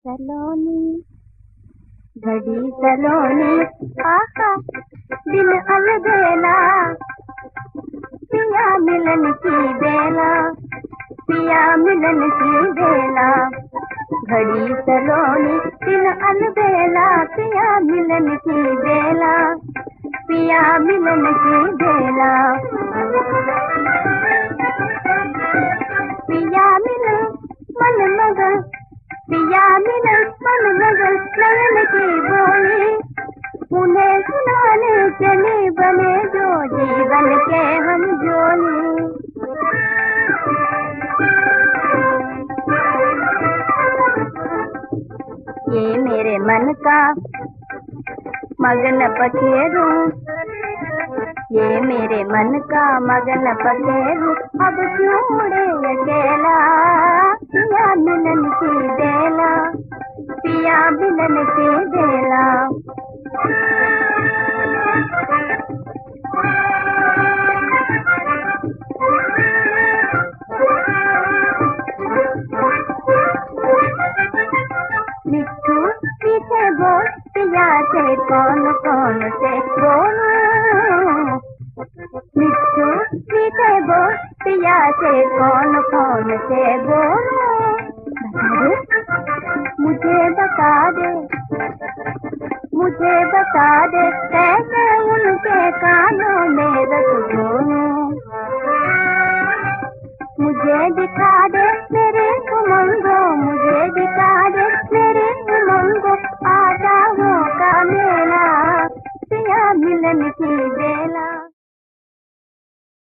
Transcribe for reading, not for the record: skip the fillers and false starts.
सलोनी घड़ी सलोनी आका दिन अलबेला, पिया मिलन की बेला, पिया मिलन की बेला। घड़ी सलोनी दिन अलबेला, पिया मिलन की बेला, पिया मिलन की बेला। पिया मिलन मन मगन, पिया मिलन मन मगन, नयन की बोली उन्हें सुनाने चले, बने जो जीवन के हम जोली। ये मेरे मन का मगन पखेरू, ये मेरे मन का मगन पखेरू, अब क्यों उड़े अकेला, पिया मिलन की बेला, पिया मिलन की बेला। मिट्ठू मीठे बोल पिया से कौन कौन से बोलूं, मिट्ठू मीठे बोल पिया से कौन कौन से बोलूं। मुझे बता दे, मुझे बता दे, कैसे उनके कानों में रख दूं। मुझे दिखा दे मेरे उमंगों, मुझे दिखा दे मेरे उमंगों, आशाओं का मेला, पिया मिलन की बेला।